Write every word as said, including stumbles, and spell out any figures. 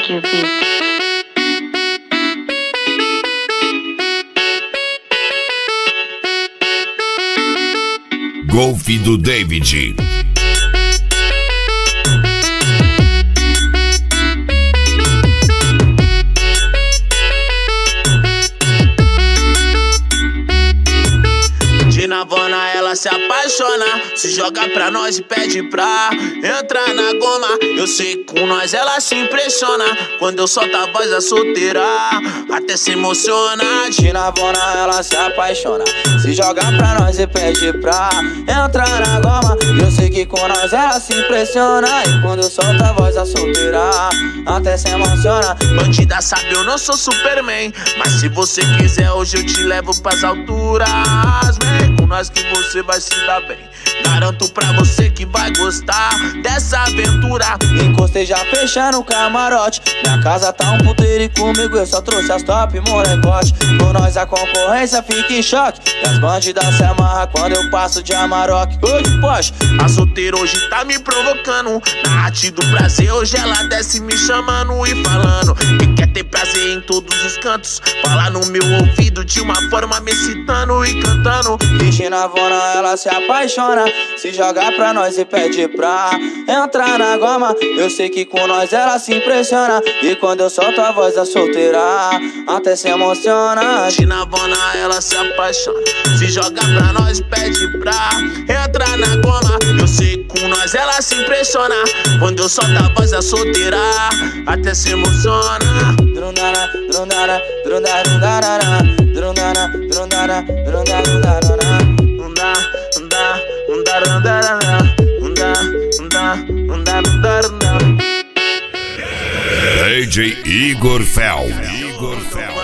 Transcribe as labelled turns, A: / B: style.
A: David Beats.
B: Golfe do David.
C: De Navona ela se apaixona, se joga pra nós e pede pra entrar na goma. Eu sei que com nós ela se impressiona, quando eu solto a voz da solteira até se emociona.
D: De Navona ela se apaixona, se joga pra nós e pede pra entrar na goma. Eu sei que com nós ela se impressiona, e quando eu solto a voz da solteira até se emociona.
C: Bandida sabe eu não sou Superman, mas se você quiser hoje eu te levo pras alturas. Vem com nós que você vai se dar bem, garanto pra você que vai gostar dessa aventura.
D: Encostei já fechando o camarote, minha casa tá um puteiro e comigo eu só trouxe as top molecote. Com nós a concorrência fica em choque, e as bandidas se amarram quando eu passo de Amarok. Oi, Porsche.
C: A solteira hoje tá me provocando, na arte do prazer hoje ela desce me chamando e falando que quer ter prazer em todos os cantos. Fala no meu ouvido de uma forma me excitando e cantando.
D: De Navona ela se apaixona, se joga pra nós e pede pra entrar na goma. Eu sei que com nós ela se impressiona, e quando eu solto a voz da solteira até se emociona.
C: De Navona ela se apaixona, se joga pra nós e pede pra entrar na goma. Eu sei que com nós ela se impressiona, quando eu solto a voz da solteira até se emociona.
D: Drundara, drundara, drundara, drundara, drundara, drundara, drundara, drundara.
C: Unda, unda, unda, unda, unda, unda, unda, unda, unda.
B: D J Igor Fel. Igor Fel.